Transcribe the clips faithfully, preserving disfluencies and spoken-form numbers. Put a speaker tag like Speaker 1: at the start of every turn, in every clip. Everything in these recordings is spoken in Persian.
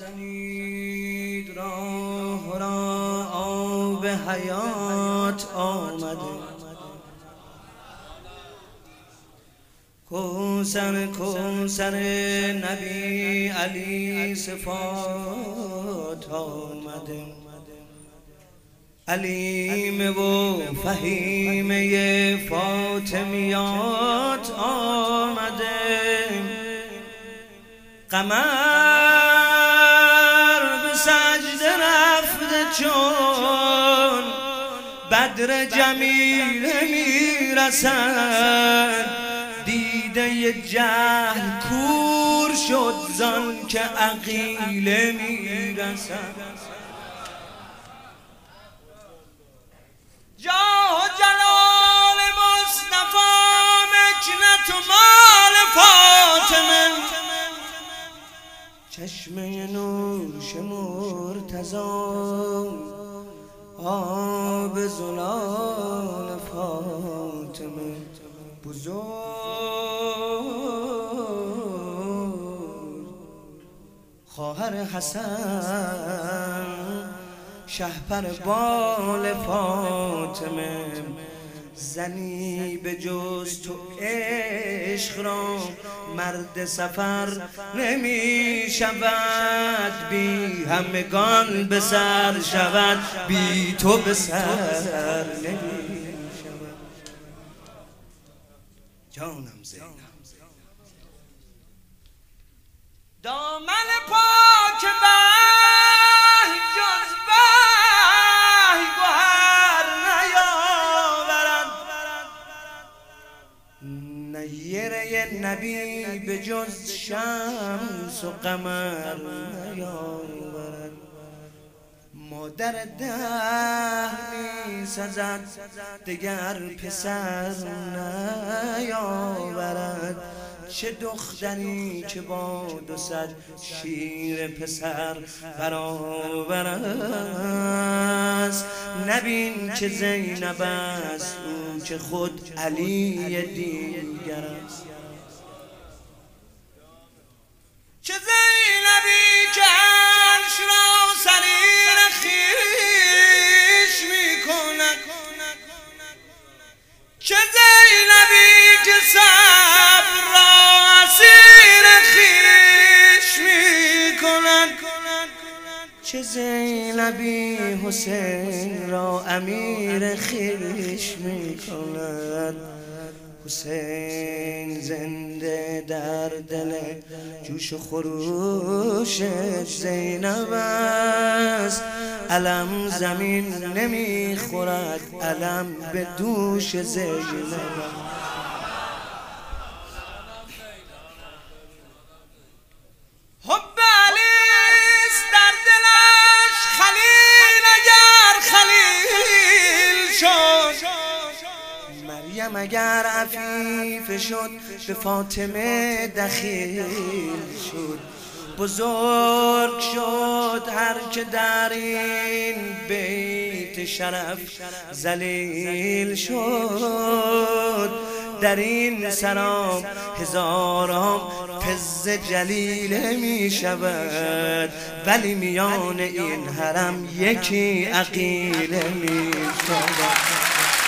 Speaker 1: زنید راه را آب حیات آمده، کوثر کوثر نبی علی صفات آمده، علیم و فهیمه فاطمیات آمده، قمر به سجده رفته چون بدر جمیله میرسد، دیده جهل کور شد زان که عقیله میرسد. جاه و جلال مصطفی مکنت و مال فاطمه، چشمه نوش مرتضی آب زلال فاطمه، بزرگ خواهر حسن شهپر بال فاطمه، زنی به جز تو عشق را مرد سفر نمی شود، بی همگان به سر شود، بی تو به سر نمی شود. جانم زینب دامن پاک وحی جز وحی گوهر نیاورد، نیره نبی به جز شمس و قمر نیاورد، مادر دهر می سزد دگر پسر نیاورد، چه دختری که با دو صد شیر پسر برابر است، نبین که زینب است او که خود علی دیگر است، چه زینبی که عرش را سریر خویش می کند، چه زینبی که صبر را اسیر خویش می کند، چه زینبی حسین را امیر خویش می کند، حسین زنده در دل جوش و خروش زینب است، علم زمین نمیخورد علم به دوش زینب. حب علیست در دلش خلیل اگر خلیل شد، مریم اگر عفیف شد به فاطمه دخیل شد، بزرگ شد هر که در این بیت شرف ذلیل شد، در این سرا هزاران فز جلیل می شود، ولی میان این حرم یکی عقیله می شود.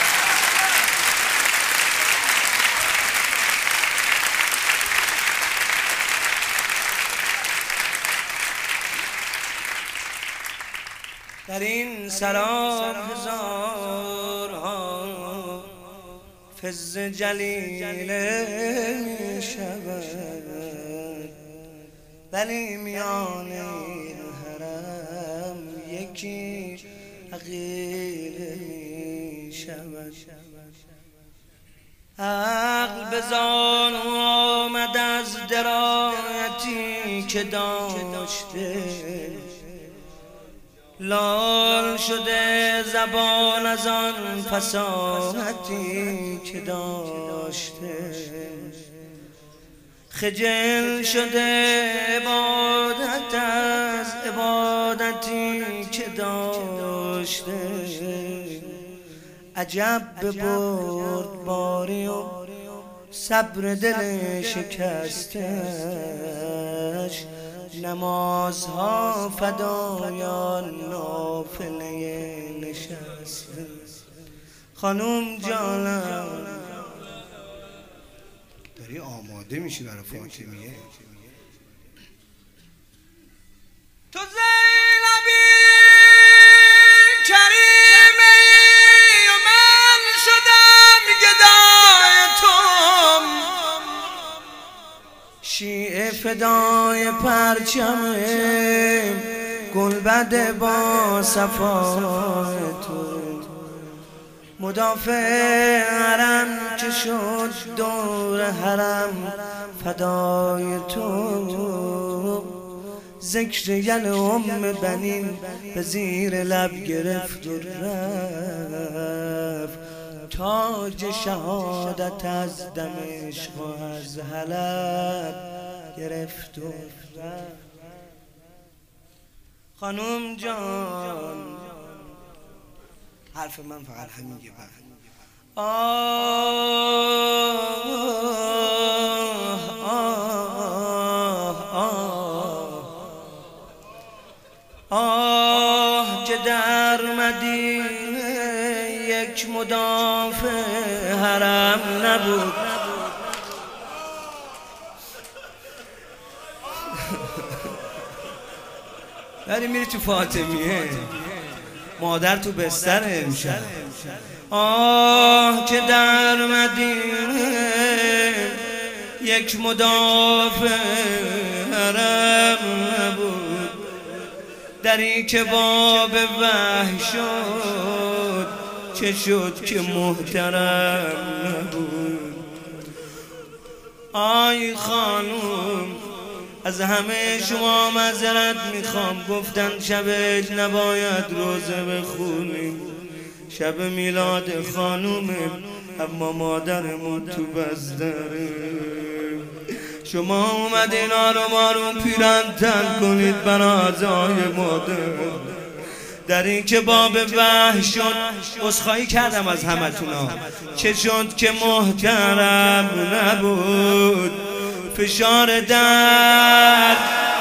Speaker 1: در این سرا هزارها فز جلیله می شود، ولی میان این حرم یکی عقیله می شود. عقل به زانو آمد از درایتی که داشته، لال شده زبان از آن فصاحتی که داشته، خجل شده عبادت از عبادتی که داشته، عجب به بردباری و صبر دل شکستش، نمازها فدایان نافله نشسته. خانوم جانم داری آماده میشی برای فاطمیه؟ تو زینبی کریمه و من شدم گدای تو، شیعه فدای پرچم گلبد با صفای تو، مدافع حرم که شد دور حرم فدای تو، ذکر یل ام بنین به زیر لب گرفت و رفت، تاج شهادت از دمشق و از حلب گرفت و رفت. خانوم جان حرف من فقط همین یه بر آه آه آه آه که در مدینه یک مدافع حرم نبود، ولی میری تو فاطمیه مادر تو بستر امشب. آه که در مدینه یک مدافع حرم نبود، دری که باب وحی شد چه شد که محترم نبود. آی خانوم از همه شما معذرت میخوام، گفتن شب نباید روزه بخونیم، شب میلاد خانومه اما مادرمون تو بستره. شما اومدین آروم آروم پیرن تن کنید برازای مادر، در این که باب وحی شد عذرخواهی کردم از همتونا، چه شد که محترم نبود، فشار در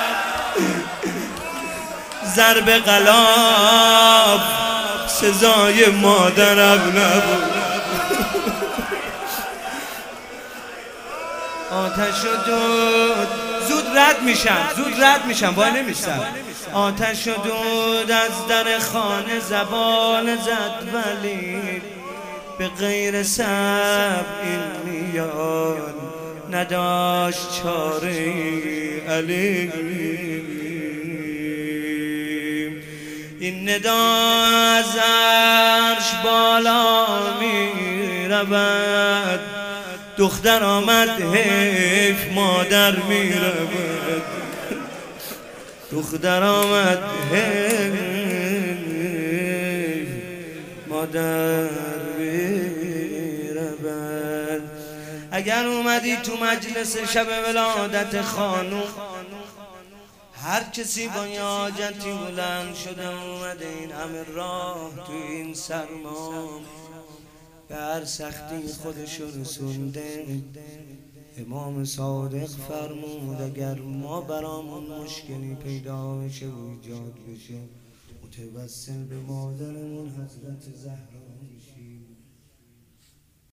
Speaker 1: ضرب غلاف سزای مادرم نبود. آتش و دود زود رد میشم زود رد میشم وای نمیشم. آتش و دود از در خانه زبان زد ولی به غیر صبر این میان نداشت چاره علی. این ندا از عرش بالا می رود، دختر آمد حیف مادر می رود، دختر آمد حیف مادر می رود. اگر اومدی تو مجلس شب ولادت خانوم، هر کسی با یه حاجتی بلند شده اومده این همه راه تو این سرما به هر سختی خودشو رسونده، امام صادق فرمود اگر ما برامون مشکلی پیدا بشه و ایجاد بشه متوسل به مادرمون حضرت زهرا